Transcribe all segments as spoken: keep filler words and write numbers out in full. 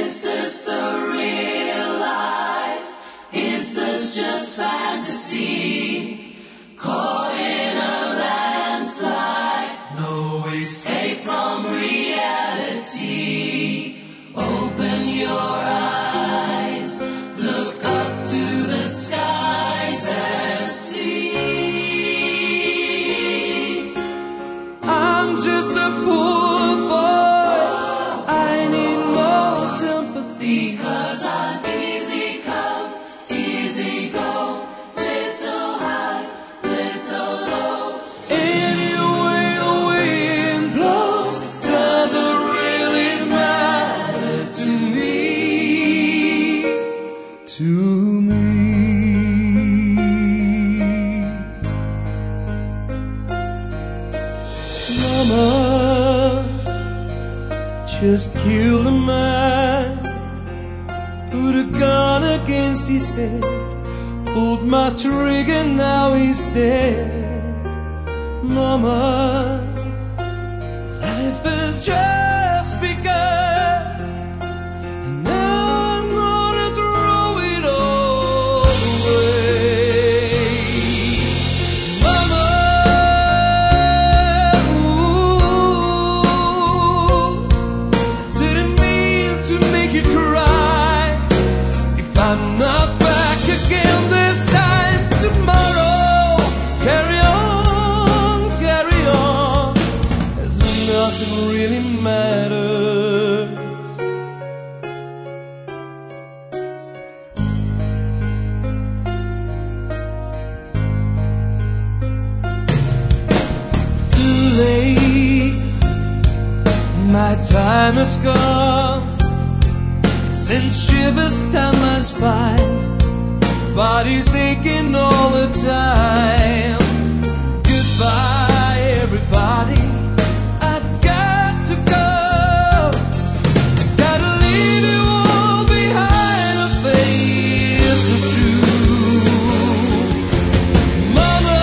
Is this the real life? Is this just fantasy? Caught in a landslide, no escape from reality. Open your eyes, look up to the skies and see. I'm just a poor boy, I need no sympathy. Because I'm easy come, easy go, little high, little low. Any way the wind blows doesn't really matter to me, to me. Mama just killed a man, put a gun against his head, pulled my trigger, now he's dead. Mama, life has just begun, and now I'm gonna throw it all away. Mama, ooh, I didn't mean to make you cry. If I'm not back again this time tomorrow, carry on, carry on, as nothing really matters. Too late, my time has come, sent shivers down my spine, body's aching all the time. Goodbye, everybody, I've got to go. Gotta leave you all behind, a face or two. Mama,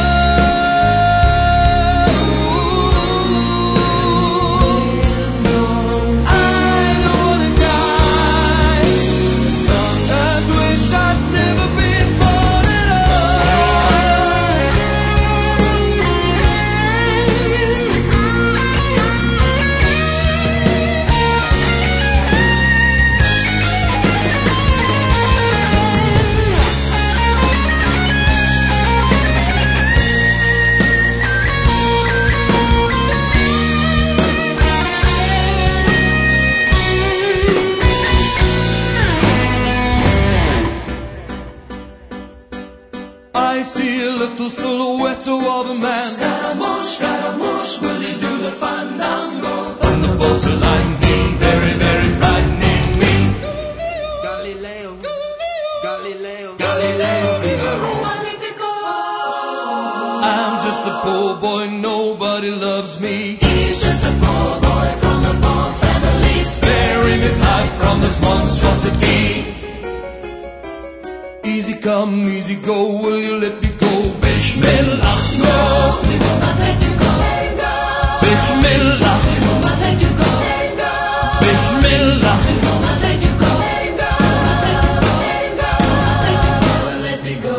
ooh, I don't wanna die. Sometimes wish I'd never been born at I see a little silhouette of a man. Scaramouche, Scaramouche, will you do the fandango? Thunderbolts are lightning, very, very frightening me. Galileo, Galileo, Galileo Figaro. Magnifico. I'm just a poor boy, nobody loves me. He's just a poor boy from a poor family. Sparing his life from this monstrosity. Easy come, easy go, will you let me go? Bismillah, No, we will not let you go. Bismillah, We will not let you go. Bismillah. We will not let you go. Let me go.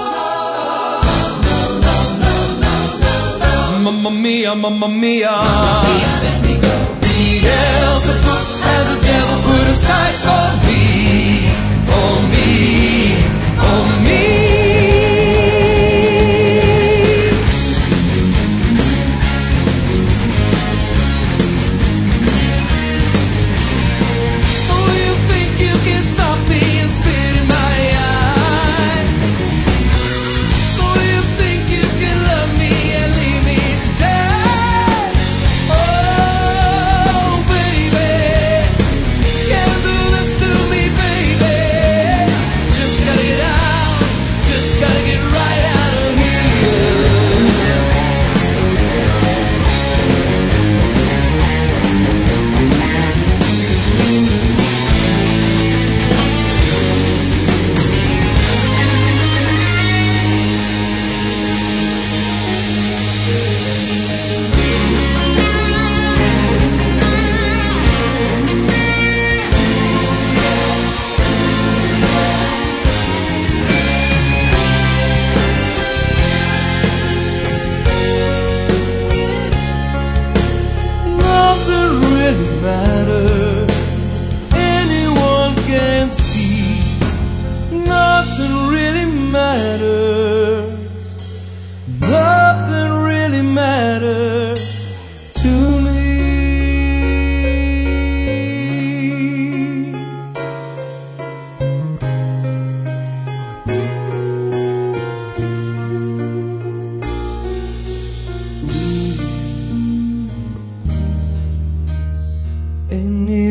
Mamma mia, mamma mia. Let me go. Beelzebub has a devil put aside for me, for me, for me. Oh, you think you can stop me and spit in my eye? Oh, you think you can love me and leave me to die? Oh, baby, Any